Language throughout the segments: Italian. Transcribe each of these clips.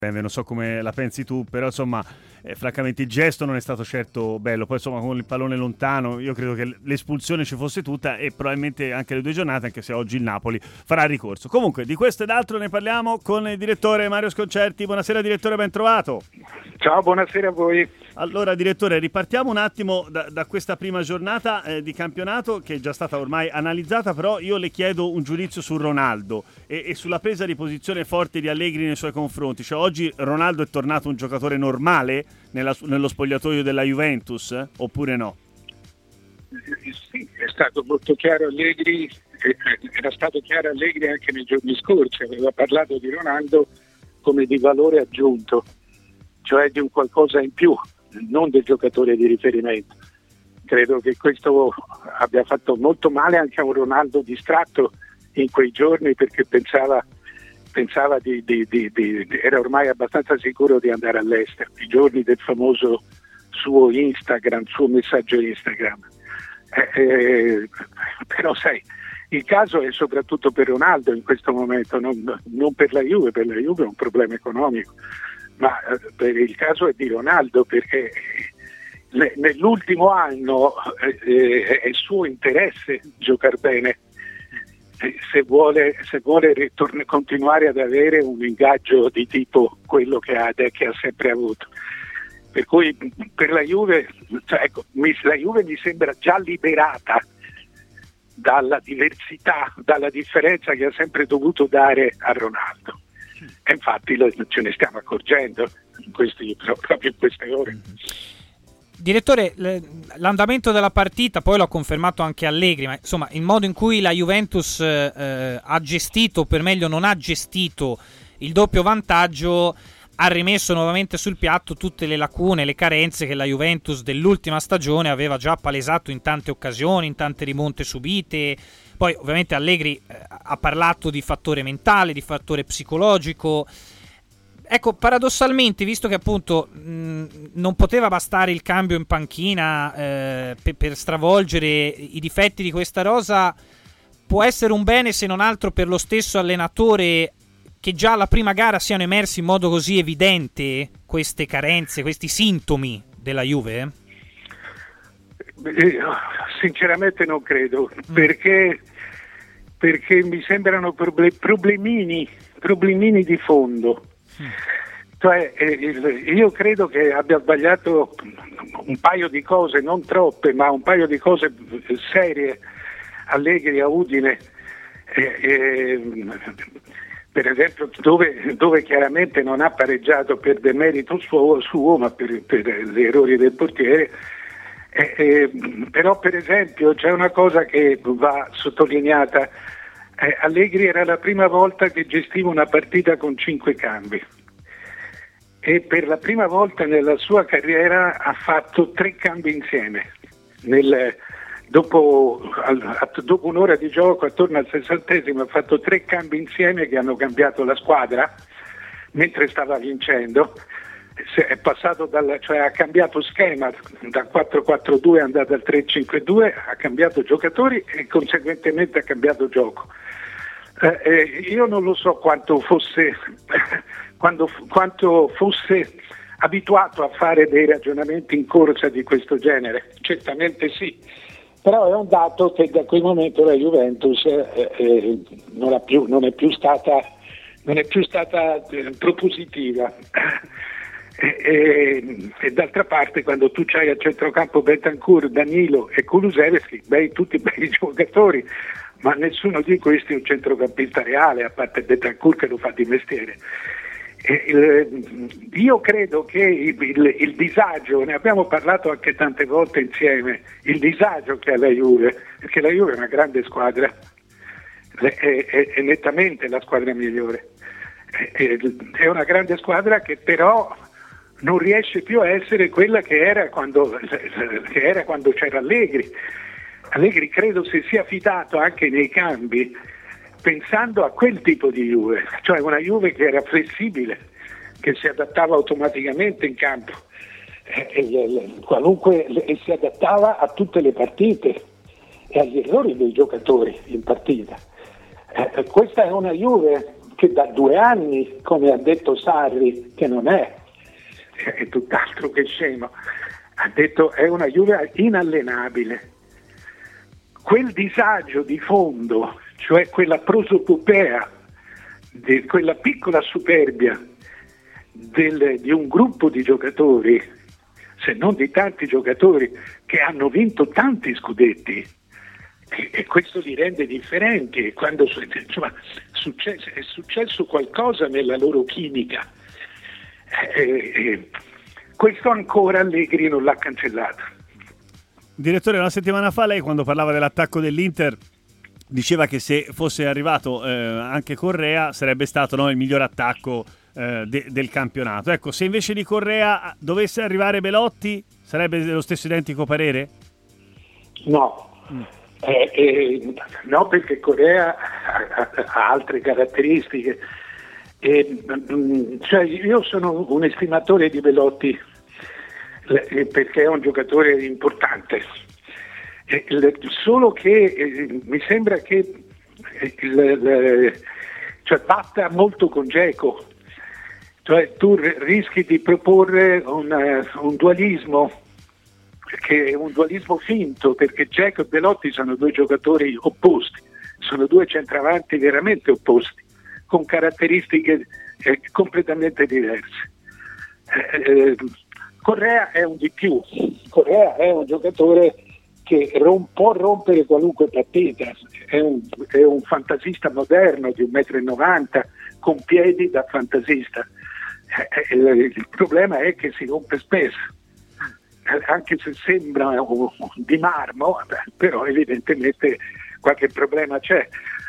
Non so come la pensi tu, però insomma francamente il gesto non è stato certo bello. Poi insomma con il pallone lontano io credo che l'espulsione ci fosse tutta e probabilmente anche le 2 giornate, anche se oggi il Napoli farà ricorso. Comunque di questo ed altro ne parliamo con il direttore Mario Sconcerti. Buonasera direttore, ben trovato. Ciao, buonasera a voi. Allora direttore, ripartiamo un attimo da questa prima giornata di campionato che è già stata ormai analizzata, però io le chiedo un giudizio su Ronaldo e sulla presa di posizione forte di Allegri nei suoi confronti. Cioè oggi Ronaldo è tornato un giocatore normale nello spogliatoio della Juventus, oppure no? Sì, è stato molto chiaro Allegri, era stato chiaro Allegri anche nei giorni scorsi, aveva parlato di Ronaldo come di valore aggiunto, cioè di un qualcosa in più, non del giocatore di riferimento. Credo che questo abbia fatto molto male anche a un Ronaldo distratto in quei giorni, perché pensava era ormai abbastanza sicuro di andare all'estero, i giorni del famoso suo messaggio Instagram. Però sai, il caso è soprattutto per Ronaldo in questo momento, non per la Juve è un problema economico, ma il caso è di Ronaldo, perché nell'ultimo anno è suo interesse giocare bene se vuole continuare ad avere un ingaggio di tipo quello che ha sempre avuto. Per cui per la Juve, la Juve mi sembra già liberata dalla differenza che ha sempre dovuto dare a Ronaldo. E infatti ce ne stiamo accorgendo proprio in queste ore. Direttore, l'andamento della partita poi l'ha confermato anche Allegri, ma insomma il modo in cui la Juventus ha gestito, o per meglio non ha gestito, il doppio vantaggio ha rimesso nuovamente sul piatto tutte le lacune, le carenze che la Juventus dell'ultima stagione aveva già palesato in tante occasioni, in tante rimonte subite. Poi ovviamente Allegri ha parlato di fattore mentale, di fattore psicologico. Ecco, paradossalmente, visto che appunto non poteva bastare il cambio in panchina per stravolgere i difetti di questa rosa, può essere un bene se non altro per lo stesso allenatore che già alla prima gara siano emersi in modo così evidente queste carenze, questi sintomi della Juve? Sinceramente non credo, perché mi sembrano problemini di fondo. Cioè, io credo che abbia sbagliato un paio di cose, non troppe, ma un paio di cose serie Allegri a Udine, per esempio dove chiaramente non ha pareggiato per demerito suo ma per gli errori del portiere. Però per esempio c'è una cosa che va sottolineata. Allegri era la prima volta che gestiva una partita con 5 cambi e per la prima volta nella sua carriera ha fatto 3 cambi insieme. Dopo un'ora di gioco, attorno al 60° ha fatto 3 cambi insieme che hanno cambiato la squadra mentre stava vincendo. È passato ha cambiato schema da 4-4-2, è andato al 3-5-2, ha cambiato giocatori e conseguentemente ha cambiato gioco. Io non lo so quanto fosse abituato a fare dei ragionamenti in corsa di questo genere, certamente sì, però è un dato che da quel momento la Juventus non è più stata propositiva. E d'altra parte quando tu c'hai a centrocampo Bentancur, Danilo e Kulusevski, tutti bei giocatori, ma nessuno di questi è un centrocampista reale, a parte Bentancur che lo fa di mestiere. Io credo che il disagio, ne abbiamo parlato anche tante volte insieme, il disagio che ha la Juve, perché la Juve è una grande squadra, è nettamente la squadra migliore, è una grande squadra che però non riesce più a essere quella che era quando c'era Allegri. Allegri credo si sia fidato anche nei cambi pensando a quel tipo di Juve, cioè una Juve che era flessibile, che si adattava automaticamente in campo, e si adattava a tutte le partite e agli errori dei giocatori in partita. Questa è una Juve che da 2 anni, come ha detto Sarri, che non è tutt'altro che scemo, ha detto è una Juve inallenabile. Quel disagio di fondo, cioè quella prosopopea, quella piccola superbia di un gruppo di giocatori, se non di tanti giocatori che hanno vinto tanti scudetti, e questo li rende differenti, e quando insomma, è successo qualcosa nella loro chimica, questo ancora Allegri non l'ha cancellato. Direttore, una settimana fa lei, quando parlava dell'attacco dell'Inter, diceva che se fosse arrivato anche Correa sarebbe stato, no, il miglior attacco del campionato. Ecco, se invece di Correa dovesse arrivare Belotti, sarebbe lo stesso identico parere? No. No, perché Correa ha altre caratteristiche. Cioè, io sono un estimatore di Belotti perché è un giocatore importante, solo che mi sembra che cioè, batta molto con Dzeko, cioè tu rischi di proporre un dualismo che è un dualismo finto, perché Dzeko e Belotti sono 2 giocatori opposti, sono 2 centravanti veramente opposti, con caratteristiche completamente diverse. Correa è un di più, Correa è un giocatore che può rompere qualunque partita, è un fantasista moderno di 1,90 m, con piedi da fantasista. Il problema è che si rompe spesso, anche se sembra di marmo, però evidentemente qualche problema c'è.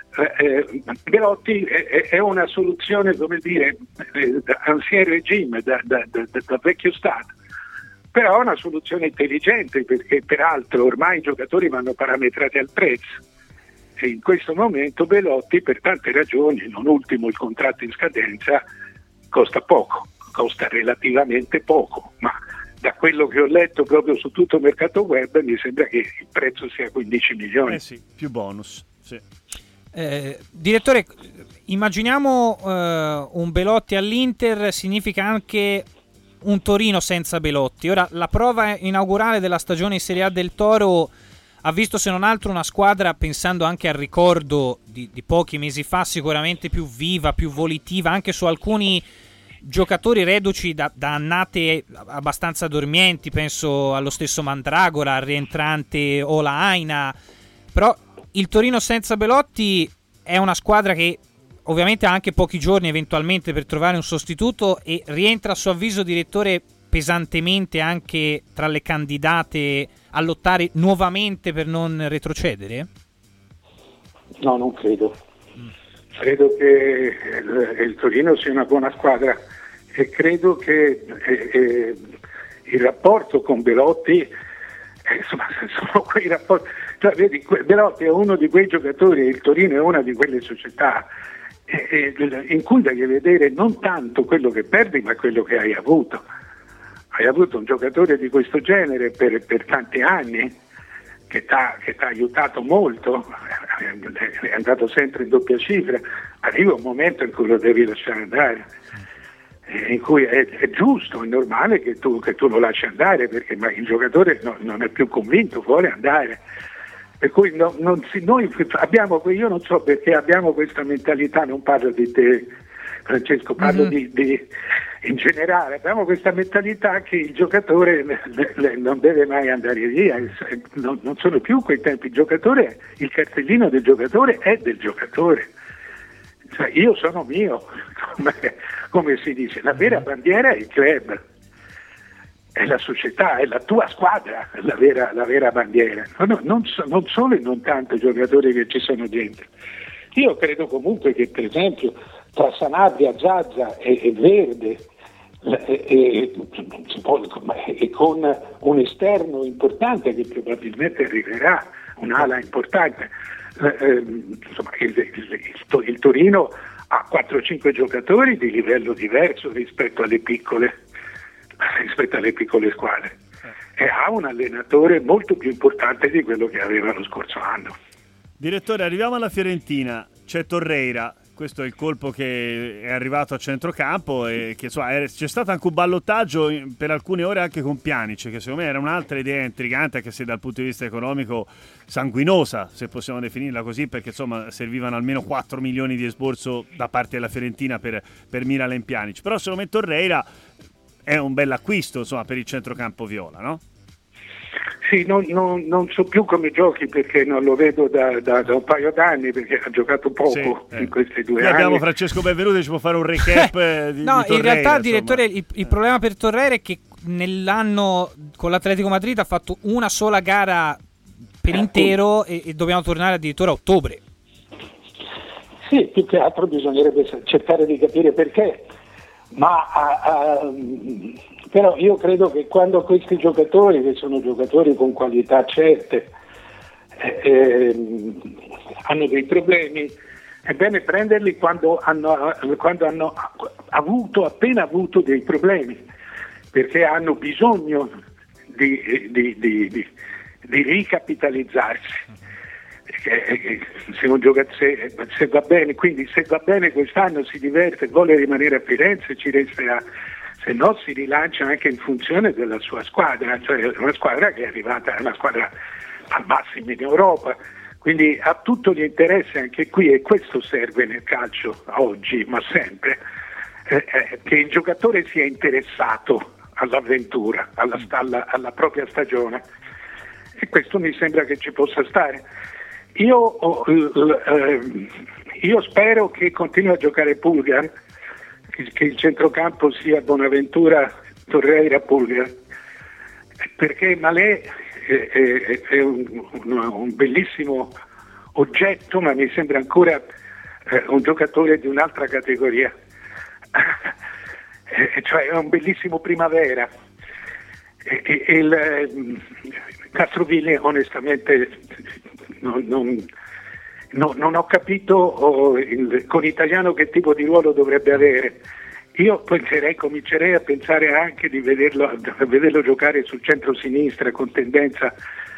Belotti è una soluzione, come dire, ancien regime, da vecchio Stato, però è una soluzione intelligente, perché peraltro ormai i giocatori vanno parametrati al prezzo, e in questo momento Belotti, per tante ragioni, non ultimo il contratto in scadenza, costa poco, costa relativamente poco, ma da quello che ho letto proprio su tutto il mercato web mi sembra che il prezzo sia 15 milioni. Sì, più bonus, sì. Direttore, immaginiamo un Belotti all'Inter, significa anche un Torino senza Belotti. Ora, la prova inaugurale della stagione in Serie A del Toro ha visto, se non altro, una squadra, pensando anche al ricordo di pochi mesi fa, sicuramente più viva, più volitiva, anche su alcuni giocatori reduci da annate abbastanza dormienti, penso allo stesso Mandragora, al rientrante Ola Aina. Però il Torino senza Belotti è una squadra che ovviamente ha anche pochi giorni eventualmente per trovare un sostituto, e rientra, a suo avviso, direttore, pesantemente anche tra le candidate a lottare nuovamente per non retrocedere? No, non credo. Credo che il Torino sia una buona squadra, e credo che il rapporto con Belotti, insomma, sono quei rapporti. Cioè, vedi, Belotti è uno di quei giocatori, il Torino è una di quelle società in cui devi vedere non tanto quello che perdi, ma quello che hai avuto. Hai avuto un giocatore di questo genere per tanti anni, che ti ha aiutato molto, è andato sempre in doppia cifra. Arriva un momento in cui lo devi lasciare andare, in cui è giusto, è normale che tu lo lasci andare, perché il giocatore non è più convinto, vuole andare. Per cui noi abbiamo, io non so perché abbiamo questa mentalità, non parlo di te Francesco, parlo di in generale, abbiamo questa mentalità che il giocatore non deve mai andare via, non sono più quei tempi. Il cartellino del giocatore è del giocatore, cioè, io sono mio, come si dice, la vera bandiera è il club, è la società, è la tua squadra la vera bandiera, non solo e non tanto i giocatori che ci sono dentro. Io credo comunque che, per esempio, tra Sanabria, Zaza e Verde e con un esterno importante che probabilmente arriverà, un'ala importante, insomma, il Torino ha 4-5 giocatori di livello diverso rispetto alle piccole squadre, e ha un allenatore molto più importante di quello che aveva lo scorso anno. Direttore, arriviamo alla Fiorentina, c'è Torreira. Questo è il colpo che è arrivato a centrocampo e che c'è stato anche un ballottaggio per alcune ore anche con Pjanic, che secondo me era un'altra idea intrigante, anche se dal punto di vista economico sanguinosa, se possiamo definirla così, perché insomma servivano almeno 4 milioni di esborso da parte della Fiorentina per Miralem Pjanic. Però secondo me Torreira è un bel acquisto, insomma, per il centrocampo viola, no? Sì, non so più come giochi, perché non lo vedo da un paio d'anni, perché ha giocato poco in questi 2 anni. Abbiamo Francesco Benvenuto, ci può fare un recap di No, Torreira, in realtà, insomma. direttore, il problema per Torreira è che nell'anno con l'Atletico Madrid ha fatto una sola gara per intero e dobbiamo tornare addirittura a ottobre. Sì, più che altro bisognerebbe cercare di capire perché, ma però io credo che quando questi giocatori, che sono giocatori con qualità certe, hanno dei problemi, è bene prenderli quando hanno appena avuto dei problemi, perché hanno bisogno di ricapitalizzarsi. Se va bene, quindi se va bene quest'anno, si diverte, vuole rimanere a Firenze, ci resterà, se no si rilancia anche in funzione della sua squadra, cioè una squadra che è arrivata, è una squadra al massimo in Europa, quindi ha tutto l'interesse anche qui, e questo serve nel calcio oggi, ma sempre, che il giocatore sia interessato all'avventura, alla propria stagione, e questo mi sembra che ci possa stare. Io spero che continui a giocare Pulgar, che il centrocampo sia Bonaventura, Torreira, Pulgar, perché Malé è un bellissimo oggetto, ma mi sembra ancora un giocatore di un'altra categoria, cioè è un bellissimo Primavera. Castroville onestamente non ho capito con Italiano che tipo di ruolo dovrebbe avere. Io comincerei a pensare anche di vederlo giocare sul centro-sinistra con tendenza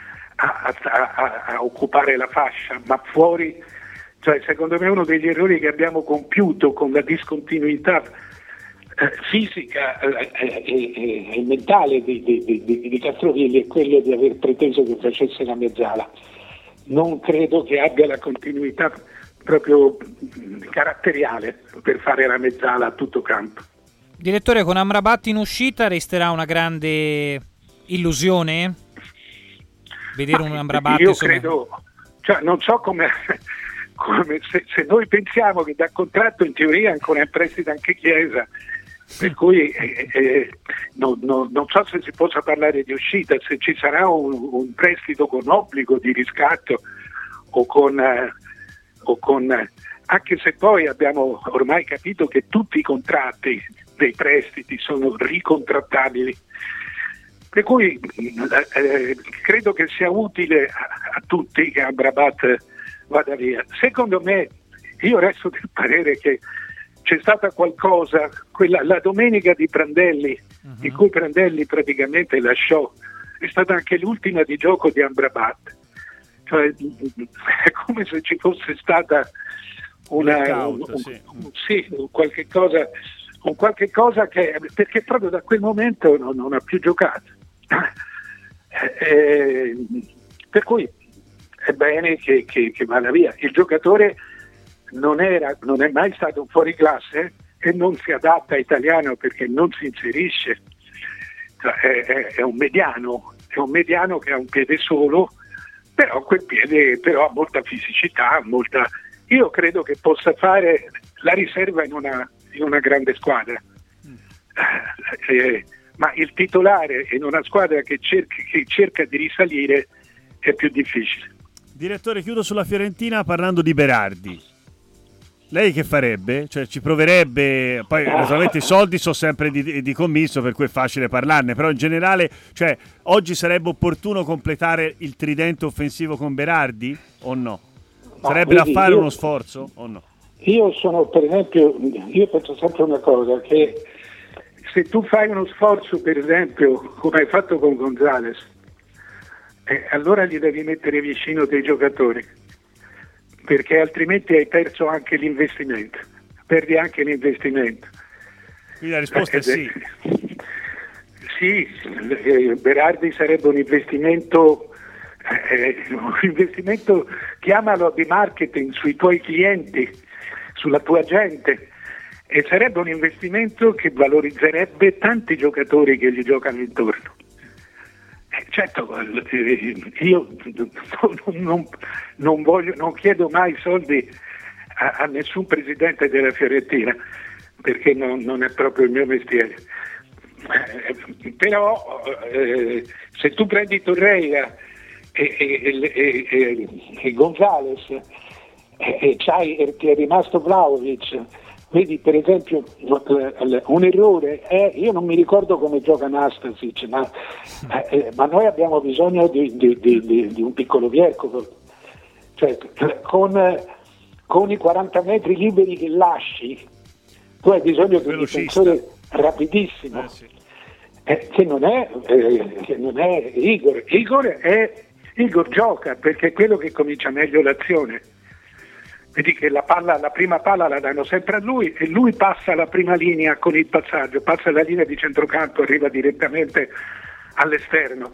a occupare la fascia, ma fuori, cioè secondo me uno degli errori che abbiamo compiuto con la discontinuità fisica e mentale di Castrovilli è quello di aver preteso che facesse la mezzala. Non credo che abbia la continuità proprio caratteriale per fare la mezzala a tutto campo. Direttore, con Amrabat in uscita resterà una grande illusione vedere un Amrabat? Io credo, cioè non so come se noi pensiamo che da contratto in teoria ancora in prestito anche Chiesa, per cui non so se si possa parlare di uscita, se ci sarà un prestito con obbligo di riscatto o con anche se poi abbiamo ormai capito che tutti i contratti dei prestiti sono ricontrattabili, per cui credo che sia utile a tutti che Amrabat vada via. Secondo me, io resto del parere che c'è stata qualcosa, la domenica di Prandelli, in cui Prandelli praticamente lasciò, è stata anche l'ultima di gioco di Amrabat, cioè è come se ci fosse stata qualche cosa che, perché proprio da quel momento non ha più giocato, per cui è bene che vada via. Il giocatore non è mai stato un fuoriclasse e non si adatta a Italiano perché non si inserisce, è un mediano che ha un piede solo, però quel piede ha molta fisicità, io credo che possa fare la riserva in una grande squadra, ma il titolare in una squadra che cerca di risalire è più difficile. Direttore, chiudo sulla Fiorentina parlando di Berardi. Lei che farebbe? Cioè ci proverebbe? Poi naturalmente i soldi sono sempre di commisso, per cui è facile parlarne, però in generale, cioè oggi sarebbe opportuno completare il tridente offensivo con Berardi o no? Sarebbe da fare uno sforzo o no? Io penso sempre una cosa, che se tu fai uno sforzo, per esempio, come hai fatto con Gonzalez, allora gli devi mettere vicino dei giocatori. perché altrimenti hai perso anche l'investimento, perdi anche l'investimento. Quindi la risposta è sì. Sì, Berardi sarebbe un investimento, chiamalo di marketing sui tuoi clienti, sulla tua gente, e sarebbe un investimento che valorizzerebbe tanti giocatori che gli giocano intorno. Certo, io non chiedo mai soldi a nessun presidente della Fiorentina, perché non è proprio il mio mestiere. Però se tu prendi Torreira e Gonzales e ti è rimasto Vlahovic, vedi per esempio un errore io non mi ricordo come gioca Nastasic, ma noi abbiamo bisogno di un piccolo Vierco, cioè con i 40 metri liberi che lasci tu hai bisogno di un difensore rapidissimo, che non è Igor. Igor gioca perché è quello che comincia meglio l'azione. Vedi che la prima palla la danno sempre a lui e lui passa la prima linea con il passaggio, passa la linea di centrocampo, arriva direttamente all'esterno.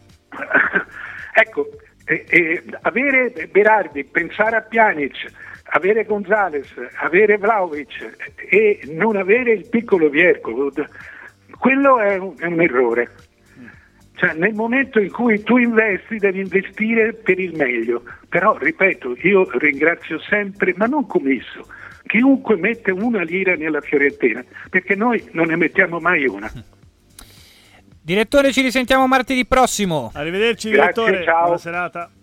Ecco, avere Berardi, pensare a Pjanic, avere Gonzales, avere Vlahovic e non avere il piccolo Vierko, quello è un errore. Cioè, nel momento in cui tu investi devi investire per il meglio, però ripeto, io ringrazio sempre, ma non Commisso, chiunque mette una lira nella Fiorentina, perché noi non ne mettiamo mai una. Direttore, ci risentiamo martedì prossimo. Arrivederci. Grazie, direttore, ciao. buona serata.